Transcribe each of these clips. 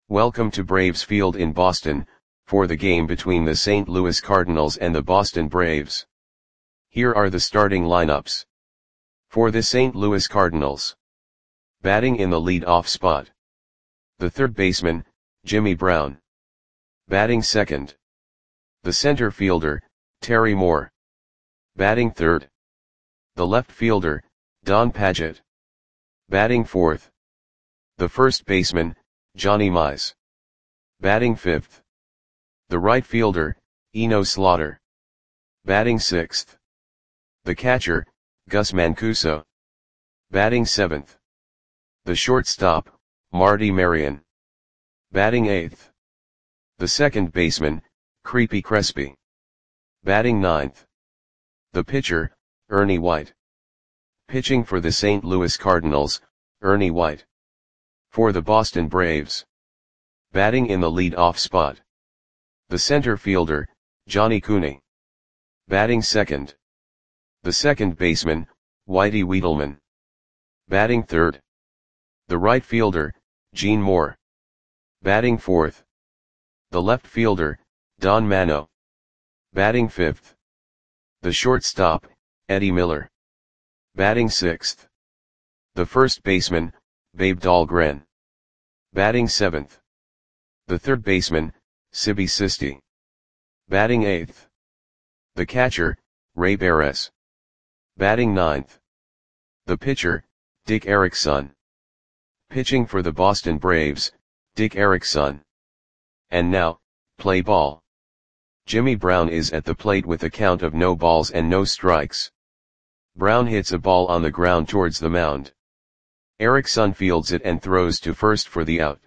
Welcome to Braves Field in Boston, for the game between the St. Louis Cardinals and the Boston Braves. Here are the starting lineups. For the St. Louis Cardinals. Batting in the lead-off spot. The third baseman, Jimmy Brown. Batting second. The center fielder, Terry Moore. Batting third. The left fielder, Don Padgett. Batting fourth. The first baseman, Johnny Mize. Batting fifth. The right fielder, Eno Slaughter. Batting sixth. The catcher, Gus Mancuso. Batting seventh. The shortstop, Marty Marion. Batting eighth. The second baseman, Creepy Crespi. Batting ninth. The pitcher, Ernie White. Pitching for the St. Louis Cardinals, Ernie White. For the Boston Braves. Batting in the lead-off spot. The center fielder, Johnny Cooney. Batting second. The second baseman, Whitey Wiedelman. Batting third. The right fielder, Gene Moore. Batting fourth. The left fielder, Don Mano. Batting fifth. The shortstop, Eddie Miller. Batting sixth. The first baseman, Babe Dahlgren. Batting seventh. The third baseman, Sibby Sisti. Batting eighth. The catcher, Ray Barres. Batting ninth. The pitcher, Dick Erickson. Pitching for the Boston Braves, Dick Erickson. And now, play ball. Jimmy Brown is at the plate with a count of no balls and no strikes. Brown hits a ball on the ground towards the mound. Erickson fields it and throws to first for the out.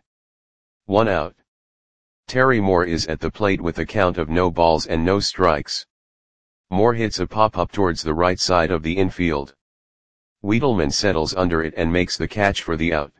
1 out. Terry Moore is at the plate with a count of no balls and no strikes. Moore hits a pop-up towards the right side of the infield. Wiedelman settles under it and makes the catch for the out.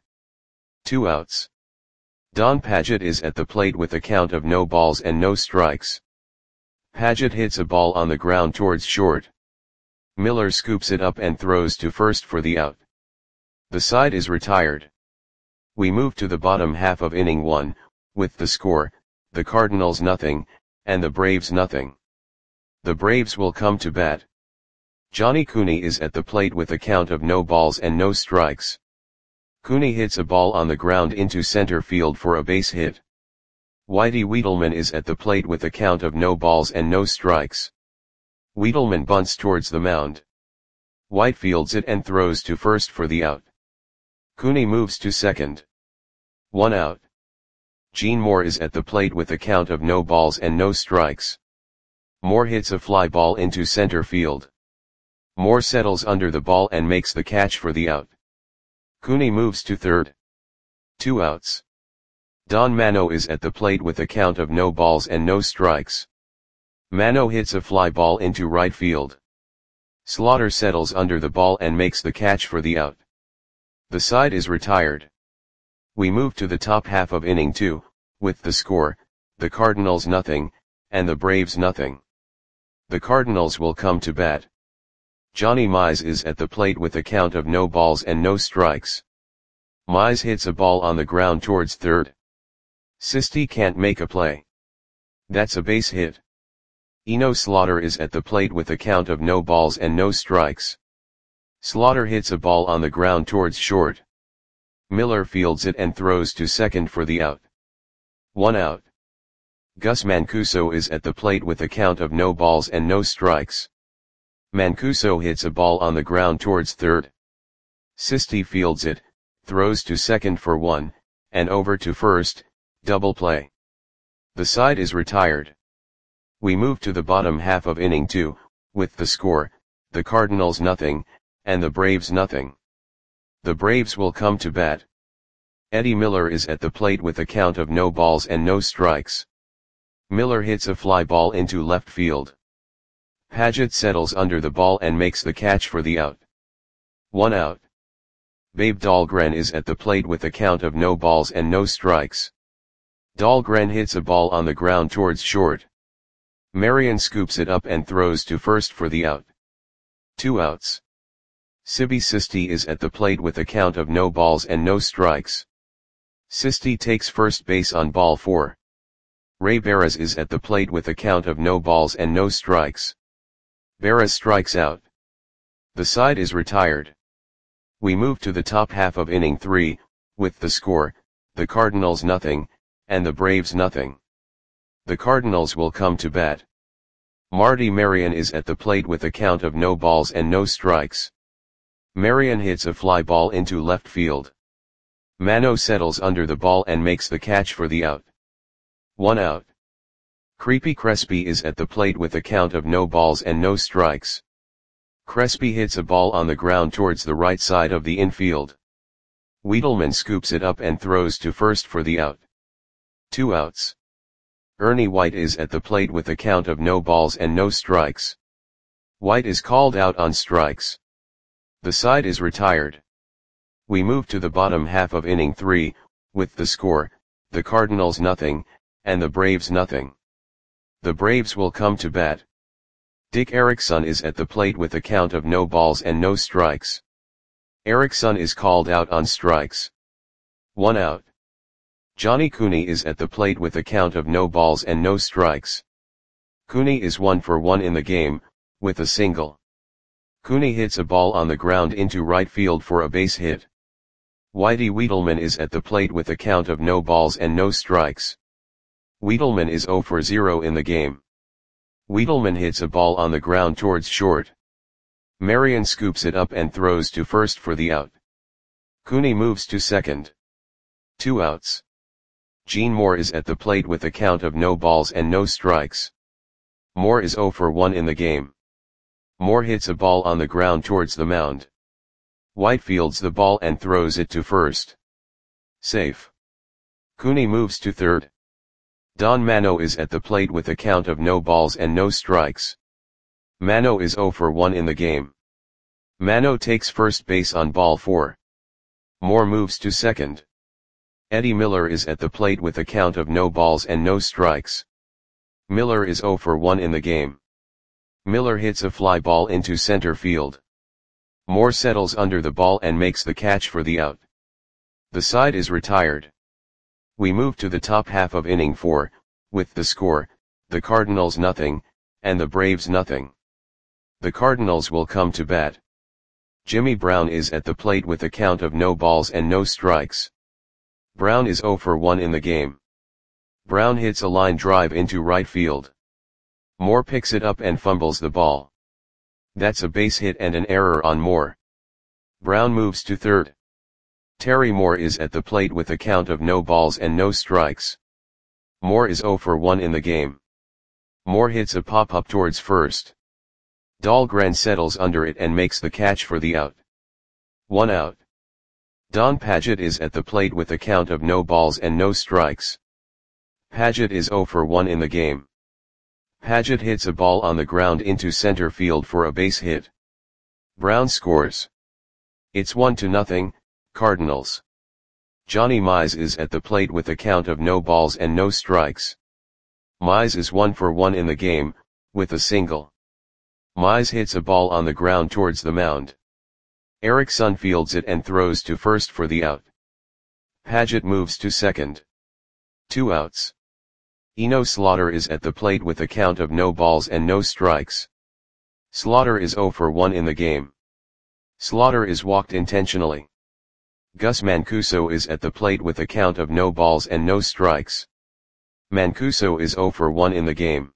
2 outs. Don Padgett is at the plate with a count of no balls and no strikes. Padgett hits a ball on the ground towards short. Miller scoops it up and throws to first for the out. The side is retired. We move to the bottom half of inning 1, with the score, the Cardinals nothing, and the Braves nothing. The Braves will come to bat. Johnny Cooney is at the plate with a count of no balls and no strikes. Cooney hits a ball on the ground into center field for a base hit. Whitey Wiedelman is at the plate with a count of no balls and no strikes. Wiedelman bunts towards the mound. White fields it and throws to first for the out. Cooney moves to second. 1 out. Gene Moore is at the plate with a count of no balls and no strikes. Moore hits a fly ball into center field. Moore settles under the ball and makes the catch for the out. Cooney moves to third. 2 outs. Don Mano is at the plate with a count of no balls and no strikes. Mano hits a fly ball into right field. Slaughter settles under the ball and makes the catch for the out. The side is retired. We move to the top half of inning 2, with the score, the Cardinals nothing, and the Braves nothing. The Cardinals will come to bat. Johnny Mize is at the plate with a count of no balls and no strikes. Mize hits a ball on the ground towards third. Sisti can't make a play. That's a base hit. Eno Slaughter is at the plate with a count of no balls and no strikes. Slaughter hits a ball on the ground towards short. Miller fields it and throws to second for the out. 1 out. Gus Mancuso is at the plate with a count of no balls and no strikes. Mancuso hits a ball on the ground towards third. Sisti fields it, throws to second for 1, and over to first, double play. The side is retired. We move to the bottom half of inning 2, with the score, the Cardinals nothing, and the Braves nothing. The Braves will come to bat. Eddie Miller is at the plate with a count of no balls and no strikes. Miller hits a fly ball into left field. Padgett settles under the ball and makes the catch for the out. 1 out. Babe Dahlgren is at the plate with a count of no balls and no strikes. Dahlgren hits a ball on the ground towards short. Marion scoops it up and throws to first for the out. 2 outs. Sibby Sisti is at the plate with a count of no balls and no strikes. Sisti takes first base on ball 4. Ray Barras is at the plate with a count of no balls and no strikes. Barras strikes out. The side is retired. We move to the top half of inning 3, with the score, the Cardinals nothing, and the Braves nothing. The Cardinals will come to bat. Marty Marion is at the plate with a count of no balls and no strikes. Marion hits a fly ball into left field. Mano settles under the ball and makes the catch for the out. 1 out. Creepy Crespi is at the plate with a count of no balls and no strikes. Crespi hits a ball on the ground towards the right side of the infield. Wiedelman scoops it up and throws to first for the out. 2 outs. Ernie White is at the plate with a count of no balls and no strikes. White is called out on strikes. The side is retired. We move to the bottom half of inning 3, with the score, the Cardinals nothing, and the Braves nothing. The Braves will come to bat. Dick Erickson is at the plate with a count of no balls and no strikes. Erickson is called out on strikes. 1 out. Johnny Cooney is at the plate with a count of no balls and no strikes. Cooney is 1 for 1 in the game, with a single. Cooney hits a ball on the ground into right field for a base hit. Whitey Wiedelman is at the plate with a count of no balls and no strikes. Wiedelman is 0 for 0 in the game. Wiedelman hits a ball on the ground towards short. Marion scoops it up and throws to first for the out. Cooney moves to second. 2 outs. Gene Moore is at the plate with a count of no balls and no strikes. Moore is 0 for 1 in the game. Moore hits a ball on the ground towards the mound. White fields the ball and throws it to first. Safe. Cooney moves to third. Don Mano is at the plate with a count of no balls and no strikes. Mano is 0 for 1 in the game. Mano takes first base on ball 4. Moore moves to second. Eddie Miller is at the plate with a count of no balls and no strikes. Miller is 0 for 1 in the game. Miller hits a fly ball into center field. Moore settles under the ball and makes the catch for the out. The side is retired. We move to the top half of inning 4, with the score, the Cardinals nothing, and the Braves nothing. The Cardinals will come to bat. Jimmy Brown is at the plate with a count of no balls and no strikes. Brown is 0 for 1 in the game. Brown hits a line drive into right field. Moore picks it up and fumbles the ball. That's a base hit and an error on Moore. Brown moves to third. Terry Moore is at the plate with a count of no balls and no strikes. Moore is 0 for 1 in the game. Moore hits a pop-up towards first. Dahlgren settles under it and makes the catch for the out. 1 out. Don Padgett is at the plate with a count of no balls and no strikes. Padgett is 0 for 1 in the game. Padgett hits a ball on the ground into center field for a base hit. Brown scores. It's 1-0, Cardinals. Johnny Mize is at the plate with a count of no balls and no strikes. Mize is 1 for 1 in the game, with a single. Mize hits a ball on the ground towards the mound. Erickson fields it and throws to first for the out. Padgett moves to second. 2 outs. Eno Slaughter is at the plate with a count of no balls and no strikes. Slaughter is 0 for 1 in the game. Slaughter is walked intentionally. Gus Mancuso is at the plate with a count of no balls and no strikes. Mancuso is 0 for 1 in the game.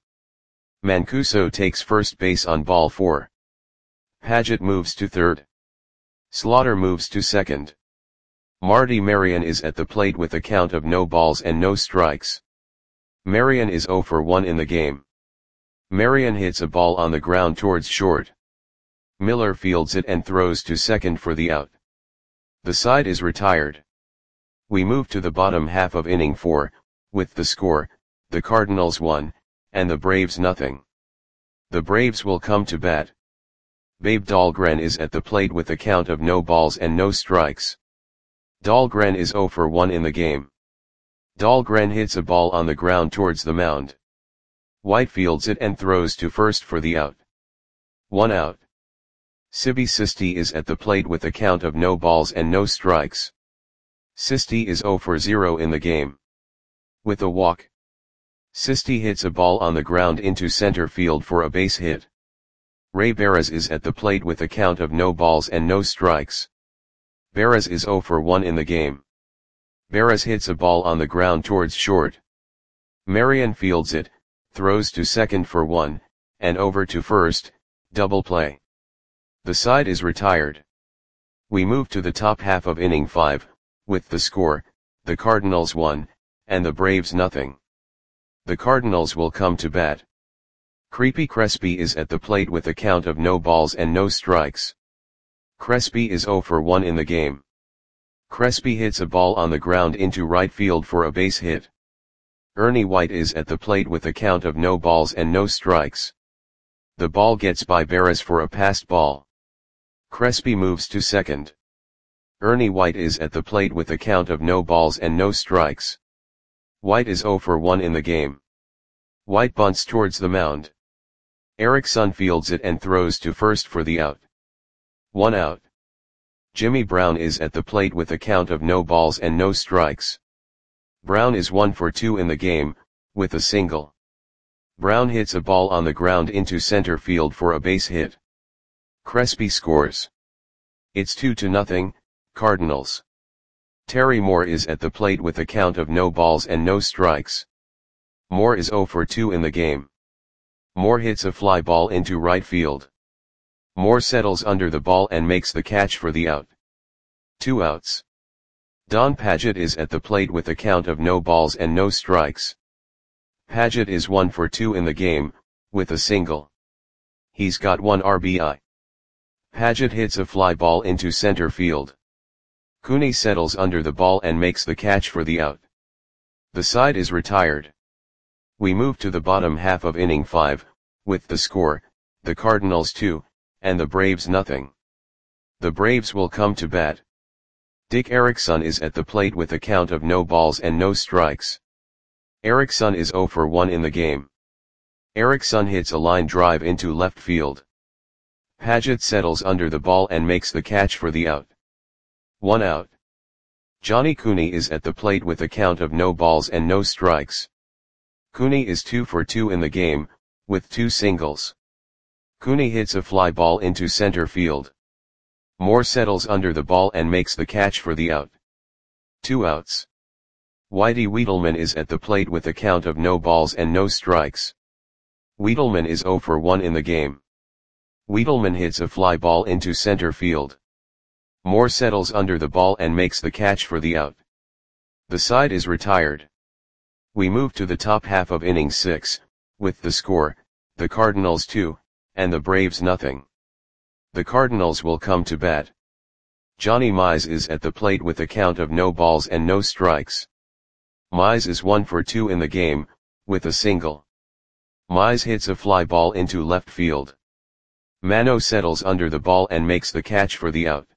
Mancuso takes first base on ball 4. Padgett moves to third. Slaughter moves to second. Marty Marion is at the plate with a count of no balls and no strikes. Marion is 0 for 1 in the game. Marion hits a ball on the ground towards short. Miller fields it and throws to second for the out. The side is retired. We move to the bottom half of inning 4, with the score, the Cardinals 1, and the Braves nothing. The Braves will come to bat. Babe Dahlgren is at the plate with a count of no balls and no strikes. Dahlgren is 0 for 1 in the game. Dahlgren hits a ball on the ground towards the mound. White fields it and throws to first for the out. 1 out. Sibi Sisti is at the plate with a count of no balls and no strikes. Sisti is 0 for 0 in the game. With a walk, Sisti hits a ball on the ground into center field for a base hit. Ray Barras is at the plate with a count of no balls and no strikes. Barras is 0 for 1 in the game. Barras hits a ball on the ground towards short. Marion fields it, throws to second for 1, and over to first, double play. The side is retired. We move to the top half of inning 5, with the score, the Cardinals 1, and the Braves nothing. The Cardinals will come to bat. Creepy Crespi is at the plate with a count of no balls and no strikes. Crespi is 0 for 1 in the game. Crespi hits a ball on the ground into right field for a base hit. Ernie White is at the plate with a count of no balls and no strikes. The ball gets by Barras for a passed ball. Crespi moves to second. Ernie White is at the plate with a count of no balls and no strikes. White is 0 for 1 in the game. White bunts towards the mound. Erickson fields it and throws to first for the out. 1 out. Jimmy Brown is at the plate with a count of no balls and no strikes. Brown is 1 for 2 in the game, with a single. Brown hits a ball on the ground into center field for a base hit. Crespi scores. It's 2-0, Cardinals. Terry Moore is at the plate with a count of no balls and no strikes. Moore is 0 for 2 in the game. Moore hits a fly ball into right field. Moore settles under the ball and makes the catch for the out. 2 outs. Don Padgett is at the plate with a count of no balls and no strikes. Padgett is 1 for 2 in the game, with a single. He's got 1 RBI. Padgett hits a fly ball into center field. Cooney settles under the ball and makes the catch for the out. The side is retired. We move to the bottom half of inning 5, with the score, the Cardinals 2, and the Braves nothing. The Braves will come to bat. Dick Erickson is at the plate with a count of no balls and no strikes. Erickson is 0 for 1 in the game. Erickson hits a line drive into left field. Padgett settles under the ball and makes the catch for the out. 1 out. Johnny Cooney is at the plate with a count of no balls and no strikes. Cooney is 2 for 2 in the game, with 2 singles. Cooney hits a fly ball into center field. Moore settles under the ball and makes the catch for the out. 2 outs. Whitey Wiedelman is at the plate with a count of no balls and no strikes. Wiedelman is 0 for 1 in the game. Wiedelman hits a fly ball into center field. Moore settles under the ball and makes the catch for the out. The side is retired. We move to the top half of inning 6, with the score, the Cardinals 2, and the Braves nothing. The Cardinals will come to bat. Johnny Mize is at the plate with a count of no balls and no strikes. Mize is 1 for 2 in the game, with a single. Mize hits a fly ball into left field. Mano settles under the ball and makes the catch for the out.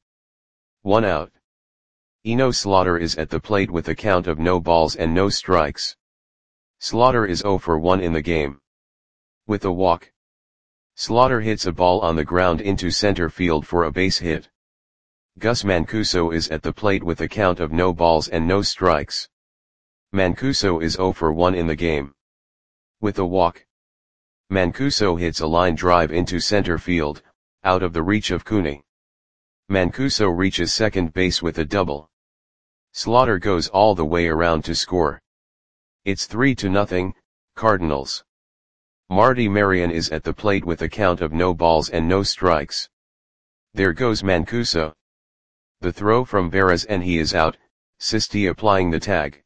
1 out. Eno Slaughter is at the plate with a count of no balls and no strikes. Slaughter is 0 for 1 in the game. With a walk, Slaughter hits a ball on the ground into center field for a base hit. Gus Mancuso is at the plate with a count of no balls and no strikes. Mancuso is 0 for 1 in the game. With a walk, Mancuso hits a line drive into center field, out of the reach of Cooney. Mancuso reaches second base with a double. Slaughter goes all the way around to score. It's 3-0, Cardinals. Marty Marion is at the plate with a count of no balls and no strikes. There goes Mancuso. The throw from Barras and he is out, Sisti applying the tag.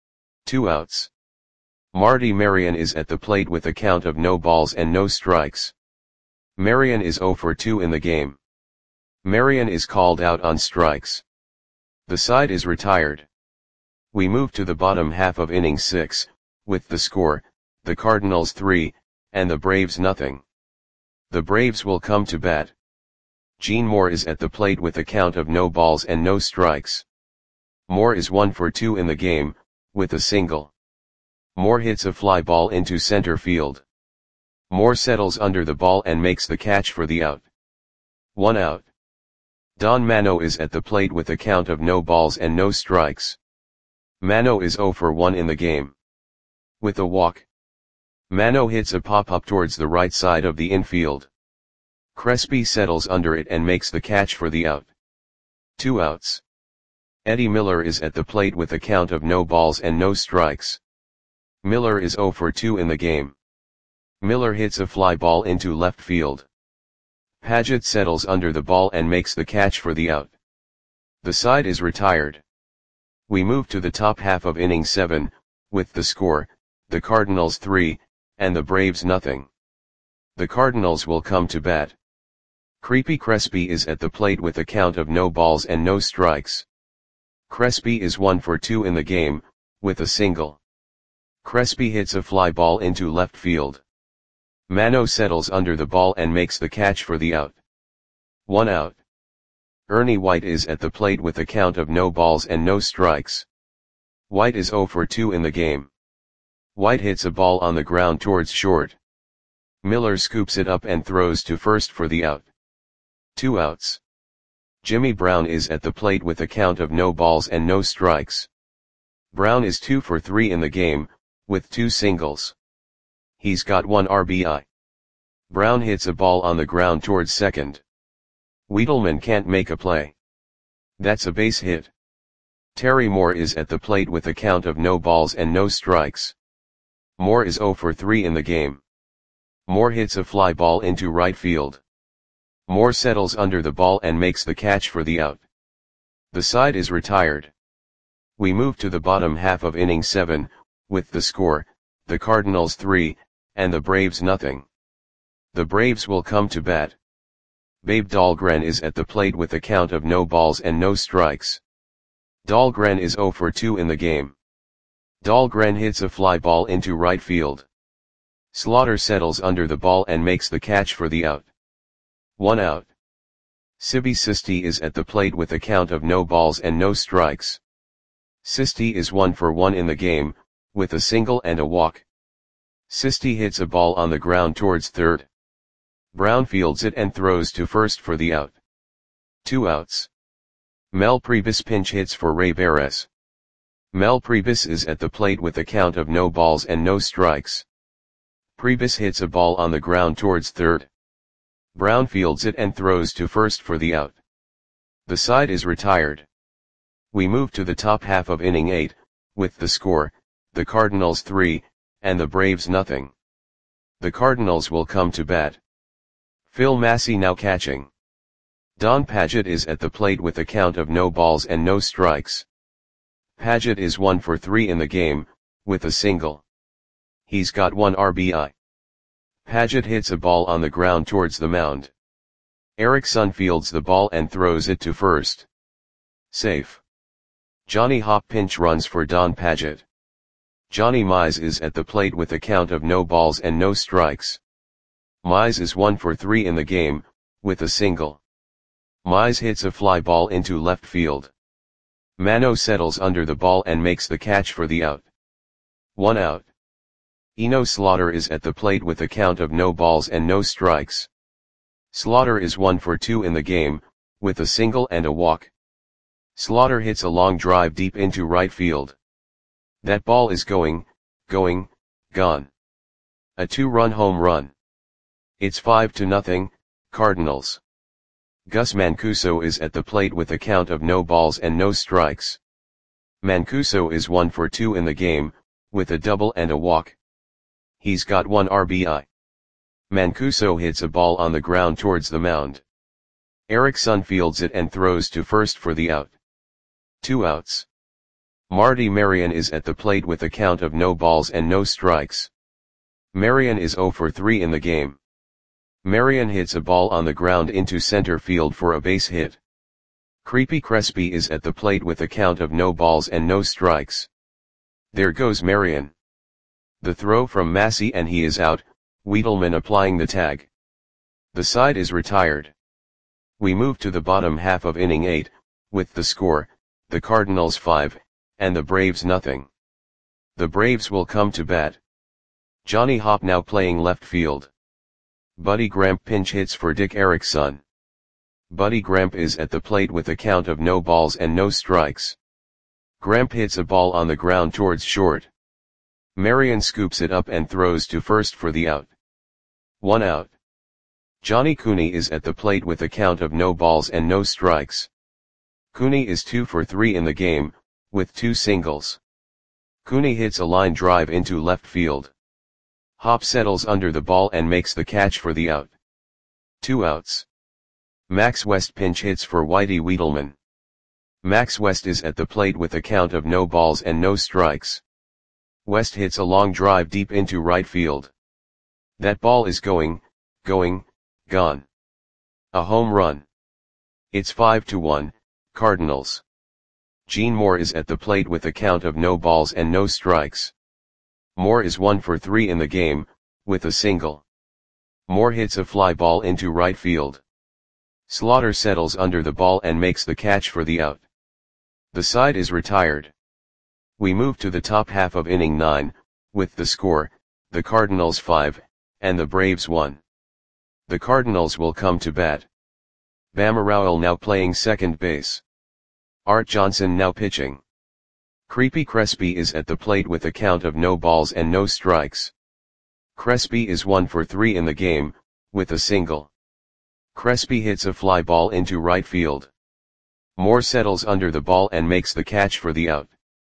2 outs. Marty Marion is at the plate with a count of no balls and no strikes. Marion is 0 for 2 in the game. Marion is called out on strikes. The side is retired. We move to the bottom half of inning 6, with the score, the Cardinals 3, and the Braves nothing. The Braves will come to bat. Gene Moore is at the plate with a count of no balls and no strikes. Moore is 1 for 2 in the game, with a single. Moore hits a fly ball into center field. Moore settles under the ball and makes the catch for the out. 1 out. Don Mano is at the plate with a count of no balls and no strikes. Mano is 0 for 1 in the game. With a walk, Mano hits a pop-up towards the right side of the infield. Crespi settles under it and makes the catch for the out. 2 outs. Eddie Miller is at the plate with a count of no balls and no strikes. Miller is 0 for 2 in the game. Miller hits a fly ball into left field. Paget settles under the ball and makes the catch for the out. The side is retired. We move to the top half of inning 7, with the score, the Cardinals 3, and the Braves nothing. The Cardinals will come to bat. Creepy Crespi is at the plate with a count of no balls and no strikes. Crespi is 1 for 2 in the game, with a single. Crespi hits a fly ball into left field. Mano settles under the ball and makes the catch for the out. 1 out. Ernie White is at the plate with a count of no balls and no strikes. White is 0 for 2 in the game. White hits a ball on the ground towards short. Miller scoops it up and throws to first for the out. 2 outs. Jimmy Brown is at the plate with a count of no balls and no strikes. Brown is 2 for 3 in the game, with 2 singles. He's got 1 RBI. Brown hits a ball on the ground towards second. Wiedelman can't make a play. That's a base hit. Terry Moore is at the plate with a count of no balls and no strikes. Moore is 0 for 3 in the game. Moore hits a fly ball into right field. Moore settles under the ball and makes the catch for the out. The side is retired. We move to the bottom half of inning 7, with the score, the Cardinals 3, and the Braves nothing. The Braves will come to bat. Babe Dahlgren is at the plate with a count of no balls and no strikes. Dahlgren is 0 for 2 in the game. Dahlgren hits a fly ball into right field. Slaughter settles under the ball and makes the catch for the out. 1 out. Sibby Sisti is at the plate with a count of no balls and no strikes. Sisti is 1 for 1 in the game, with a single and a walk. Sisti hits a ball on the ground towards third. Brown fields it and throws to first for the out. 2 outs. Mel Priebus pinch hits for Ray Barres. Mel Priebus is at the plate with a count of no balls and no strikes. Priebus hits a ball on the ground towards third. Brown fields it and throws to first for the out. The side is retired. We move to the top half of inning 8, with the score, the Cardinals 3, and the Braves nothing. The Cardinals will come to bat. Phil Massey now catching. Don Paget is at the plate with a count of no balls and no strikes. Paget is 1 for 3 in the game, with a single. He's got 1 RBI. Paget hits a ball on the ground towards the mound. Erickson fields the ball and throws it to first. Safe. Johnny Hopp pinch runs for Don Paget. Johnny Mize is at the plate with a count of no balls and no strikes. Mize is 1 for 3 in the game, with a single. Mize hits a fly ball into left field. Mano settles under the ball and makes the catch for the out. 1 out. Eno Slaughter is at the plate with a count of no balls and no strikes. Slaughter is 1 for 2 in the game, with a single and a walk. Slaughter hits a long drive deep into right field. That ball is gone. A 2-run home run. It's 5-0, Cardinals. Gus Mancuso is at the plate with a count of no balls and no strikes. Mancuso is 1 for 2 in the game, with a double and a walk. He's got 1 RBI. Mancuso hits a ball on the ground towards the mound. Erickson fields it and throws to first for the out. 2 outs. Marty Marion is at the plate with a count of no balls and no strikes. Marion is 0 for 3 in the game. Marion hits a ball on the ground into center field for a base hit. Creepy Crespi is at the plate with a count of no balls and no strikes. There goes Marion. The throw from Massey and he is out, Wiedelman applying the tag. The side is retired. We move to the bottom half of inning 8, with the score, the Cardinals 5, and the Braves nothing. The Braves will come to bat. Johnny Hopp now playing left field. Buddy Gramp pinch hits for Dick Erickson. Buddy Gramp is at the plate with a count of no balls and no strikes. Gramp hits a ball on the ground towards short. Marion scoops it up and throws to first for the out. 1 out. Johnny Cooney is at the plate with a count of no balls and no strikes. Cooney is 2 for 3 in the game, with 2 singles. Cooney hits a line drive into left field. Hop settles under the ball and makes the catch for the out. 2 outs. Max West pinch hits for Whitey Wiedelman. Max West is at the plate with a count of no balls and no strikes. West hits a long drive deep into right field. That ball is gone. A home run. It's 5-1, Cardinals. Gene Moore is at the plate with a count of no balls and no strikes. Moore is 1 for 3 in the game, with a single. Moore hits a fly ball into right field. Slaughter settles under the ball and makes the catch for the out. The side is retired. We move to the top half of inning 9, with the score, the Cardinals 5, and the Braves 1. The Cardinals will come to bat. Bama Rowell now playing second base. Art Johnson now pitching. Creepy Crespi is at the plate with a count of no balls and no strikes. Crespi is 1 for 3 in the game, with a single. Crespi hits a fly ball into right field. Moore settles under the ball and makes the catch for the out.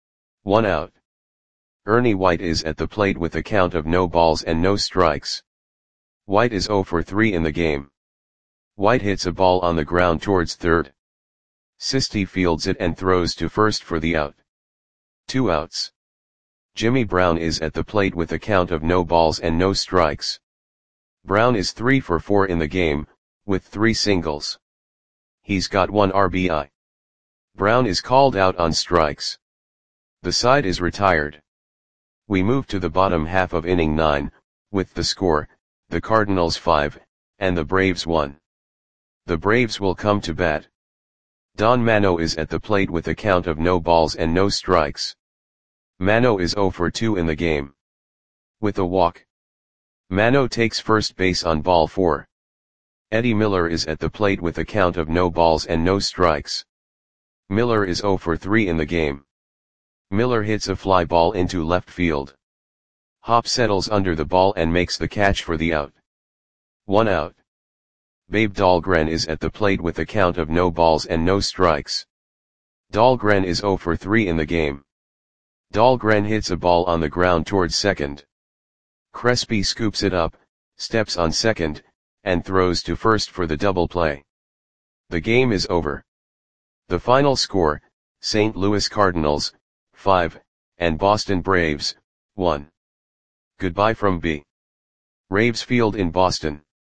1 out. Ernie White is at the plate with a count of no balls and no strikes. White is 0 for 3 in the game. White hits a ball on the ground towards third. Sisti fields it and throws to first for the out. 2 outs. Jimmy Brown is at the plate with a count of no balls and no strikes. Brown is 3 for 4 in the game, with 3 singles. He's got 1 RBI. Brown is called out on strikes. The side is retired. We move to the bottom half of inning 9, with the score, the Cardinals 5, and the Braves 1. The Braves will come to bat. Don Mano is at the plate with a count of no balls and no strikes. Mano is 0 for 2 in the game. With a walk. Mano takes first base on ball 4. Eddie Miller is at the plate with a count of no balls and no strikes. Miller is 0 for 3 in the game. Miller hits a fly ball into left field. Hop settles under the ball and makes the catch for the out. 1 out. Babe Dahlgren is at the plate with a count of no balls and no strikes. Dahlgren is 0 for 3 in the game. Dahlgren hits a ball on the ground towards second. Crespi scoops it up, steps on second, and throws to first for the double play. The game is over. The final score, St. Louis Cardinals, 5, and Boston Braves, 1. Goodbye from B. Raves Field in Boston.